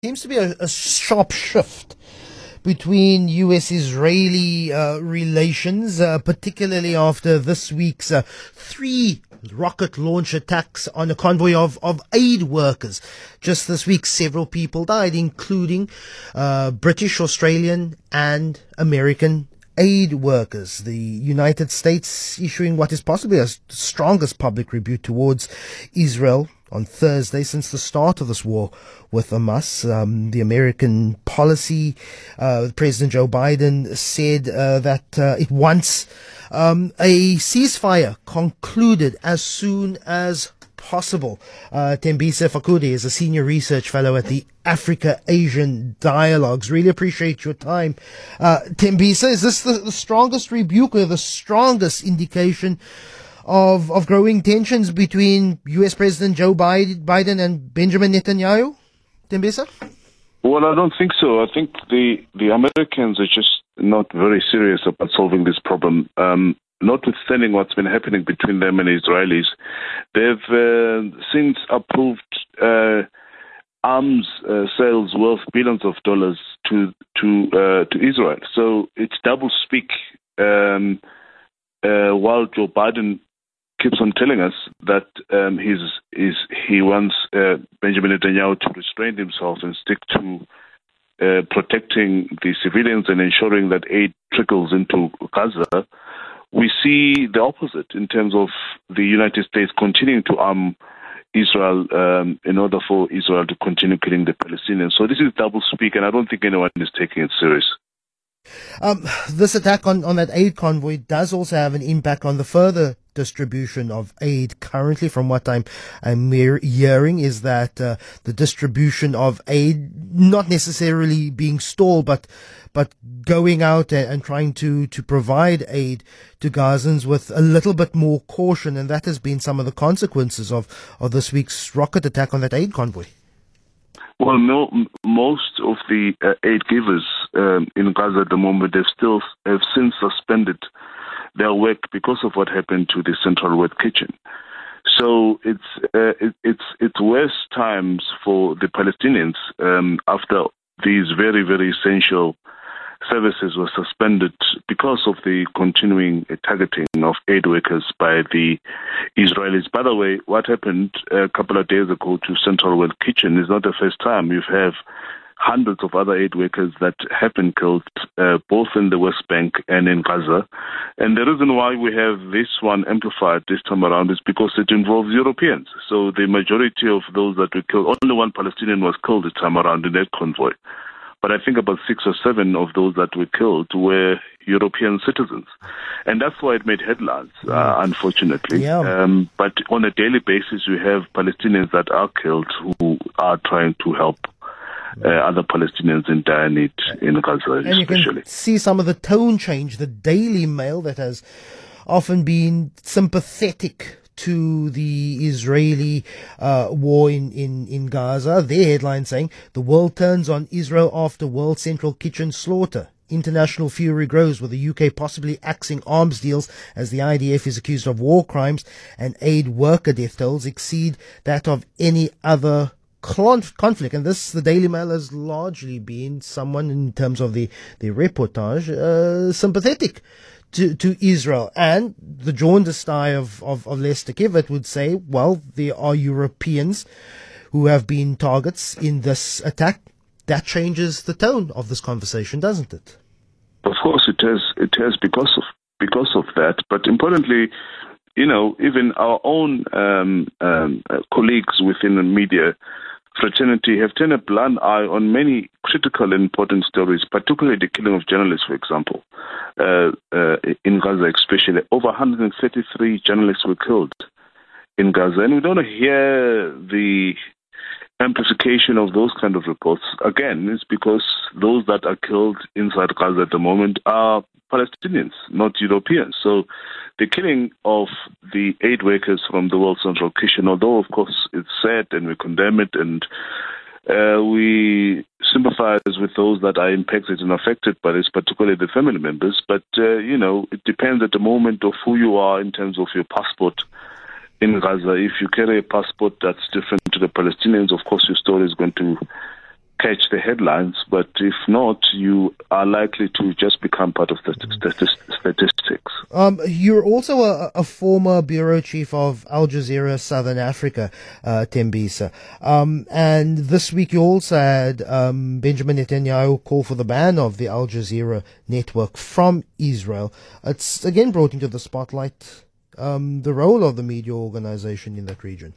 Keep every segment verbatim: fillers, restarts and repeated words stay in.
Seems to be a, a sharp shift between U S-Israeli uh, relations, uh, particularly after this week's uh, three rocket launch attacks on a convoy of, of aid workers. Just this week, several people died, including uh, British, Australian, and American aid workers. The United States issuing what is possibly the strongest public rebuke towards Israel on Thursday since the start of this war with Hamas. Um, the American policy, uh, President Joe Biden said uh, that uh, it wants um, a ceasefire concluded as soon as possible. Uh, Tembisa Fakudi is a senior research fellow at the Africa-Asian Dialogues. Really appreciate your time. Uh, Tembisa, is this the, the strongest rebuke or the strongest indication of of growing tensions between U S President Joe Biden and Benjamin Netanyahu? Tembisa? Well, I don't think so. I think the, the Americans are just not very serious about solving this problem. Um, notwithstanding what's been happening between them and Israelis, they've uh, since approved uh, arms uh, sales worth billions of dollars to to uh, to Israel. So it's double speak. Um, uh, while Joe Biden keeps on telling us that um, he's, he's, he wants uh, Benjamin Netanyahu to restrain himself and stick to uh, protecting the civilians and ensuring that aid trickles into Gaza, we see the opposite in terms of the United States continuing to arm Israel um, in order for Israel to continue killing the Palestinians. So this is double speak, and I don't think anyone is taking it serious. Um, this attack on, on that aid convoy does also have an impact on the further distribution of aid. Currently, from what I'm, I'm hearing, is that uh, the distribution of aid not necessarily being stalled, but but going out and, and trying to, to provide aid to Gazans with a little bit more caution, and that has been some of the consequences of, of this week's rocket attack on that aid convoy. Well, no, most of the uh, aid givers um, in Gaza at the moment, they still have since suspended their work because of what happened to the Central World Kitchen. So it's uh, it, it's it's worse times for the Palestinians um, after these very, very essential services were suspended because of the continuing targeting of aid workers by the Israelis. By the way, what happened a couple of days ago to Central World Kitchen is not the first time. You have hundreds of other aid workers that have been killed, uh, both in the West Bank and in Gaza. And the reason why we have this one amplified this time around is because it involves Europeans. So the majority of those that were killed, only one Palestinian was killed this time around in that convoy. But I think about six or seven of those that were killed were European citizens. And that's why it made headlines, uh, unfortunately. Yeah. Um, but on a daily basis, we have Palestinians that are killed who are trying to help uh, other Palestinians in dire need in Gaza, and especially. You can see some of the tone change. The Daily Mail, that has often been sympathetic to the Israeli uh, war in, in, in Gaza. Their headline saying, "The world turns on Israel after World Central Kitchen slaughter. International fury grows with the U K possibly axing arms deals as the I D F is accused of war crimes, and aid worker death tolls exceed that of any other conflict." And this, the Daily Mail, has largely been someone, in terms of the, the reportage, uh, sympathetic To, to Israel. And the jaundiced eye of, of, of Lester Kivet would say, well, there are Europeans who have been targets in this attack. That changes the tone of this conversation, doesn't it? Of course it has. It has because of because of that. But importantly, you know, even our own um, um, uh, colleagues within the media fraternity have turned a blind eye on many critical and important stories, particularly the killing of journalists, for example. Uh, uh, in Gaza especially, over one hundred thirty-three journalists were killed in Gaza. And we don't hear the amplification of those kind of reports. Again, it's because those that are killed inside Gaza at the moment are Palestinians, not Europeans. So the killing of the aid workers from the World Central Kitchen, although of course it's sad and we condemn it, and uh, we sympathize with those that are impacted and affected by this, particularly the family members. But, uh, you know, it depends at the moment of who you are in terms of your passport in Gaza. If you carry a passport that's different to the Palestinians, of course your story is going to catch the headlines, but if not, you are likely to just become part of the st- statistics. Um, you're also a, a former bureau chief of Al Jazeera Southern Africa, uh, Thembisa. Um, and this week you also had um, Benjamin Netanyahu call for the ban of the Al Jazeera network from Israel. It's again brought into the spotlight um, the role of the media organization in that region.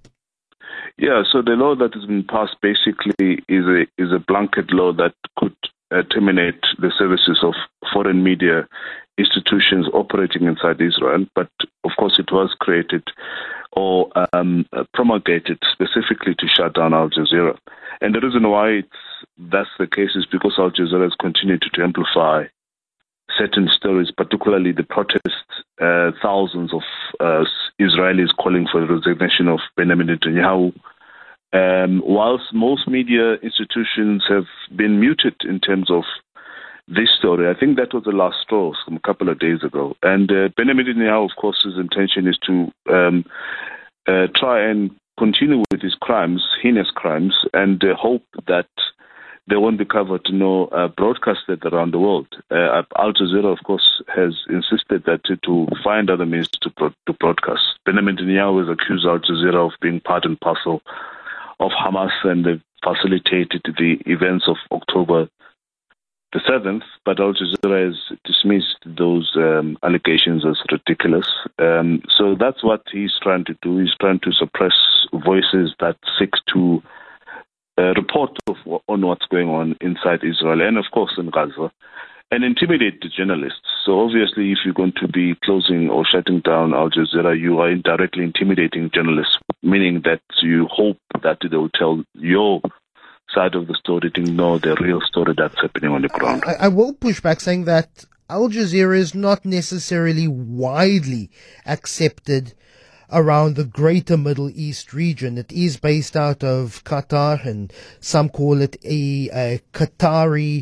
Yeah, so the law that has been passed basically is a is a blanket law that could uh, terminate the services of foreign media institutions operating inside Israel. But of course, it was created or um, promulgated specifically to shut down Al Jazeera. And the reason why it's, that's the case is because Al Jazeera has continued to amplify certain stories, particularly the protests, uh, thousands of uh, Israelis calling for the resignation of Benjamin Netanyahu. Um, whilst most media institutions have been muted in terms of this story, I think that was the last straw from a couple of days ago. And uh, Benjamin Netanyahu, of course, his intention is to um, uh, try and continue with his crimes, heinous crimes, and uh, hope that they won't be covered, nor uh, broadcasted around the world. Uh, Al Jazeera, of course, has insisted that to, to find other means to, pro- to broadcast. Benjamin Netanyahu has accused Al Jazeera of being part and parcel of Hamas, and they've facilitated the events of October the seventh, but Al Jazeera has dismissed those um, allegations as ridiculous. Um, so that's what he's trying to do. He's trying to suppress voices that seek to Uh, report of, on what's going on inside Israel and, of course, in Gaza, and intimidate the journalists. So obviously, if you're going to be closing or shutting down Al Jazeera, you are indirectly intimidating journalists, meaning that you hope that they will tell your side of the story, to know the real story that's happening on the ground. I, I will push back saying that Al Jazeera is not necessarily widely accepted around the greater Middle East region. It is based out of Qatar, and some call it a, a Qatari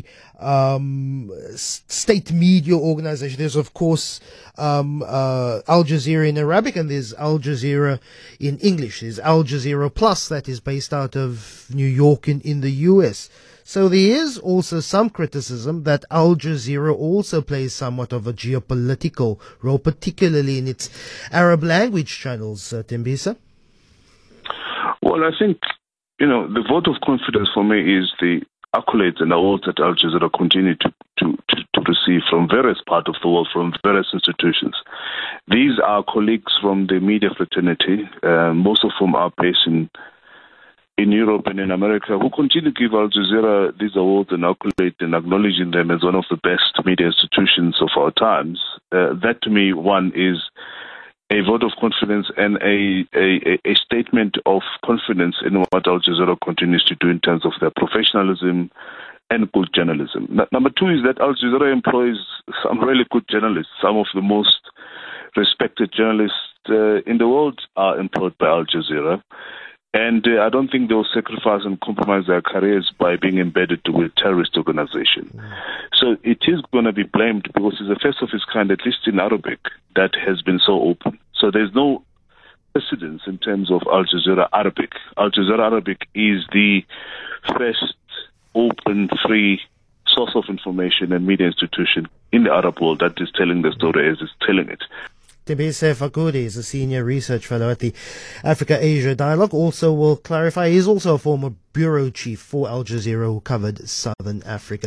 um, state media organization. There's, of course, um, uh, Al Jazeera in Arabic, and there's Al Jazeera in English. There's Al Jazeera Plus that is based out of New York in, in the U S. So there is also some criticism that Al Jazeera also plays somewhat of a geopolitical role, particularly in its Arab language channels, uh, Thembisa. Well, I think, you know, the vote of confidence for me is the accolades and awards that Al Jazeera continue to, to, to, to receive from various parts of the world, from various institutions. These are colleagues from the media fraternity, uh, most of whom are based in in Europe and in America, who continue to give Al Jazeera these awards and accolades and acknowledging them as one of the best media institutions of our times. Uh, that, to me, one is a vote of confidence and a, a, a statement of confidence in what Al Jazeera continues to do in terms of their professionalism and good journalism. N- number two is that Al Jazeera employs some really good journalists. Some of the most respected journalists uh, in the world are employed by Al Jazeera. And uh, I don't think they'll sacrifice and compromise their careers by being embedded with a terrorist organization. Mm. So it is going to be blamed because it's the first of its kind, at least in Arabic, that has been so open. So there's no precedence in terms of Al Jazeera Arabic. Al Jazeera Arabic is the first open, free source of information and media institution in the Arab world that is telling the story as it's telling it. Thembisa Fakudi is a senior research fellow at the Africa-Asia Dialogue. Also will clarify, he is also a former bureau chief for Al Jazeera who covered Southern Africa.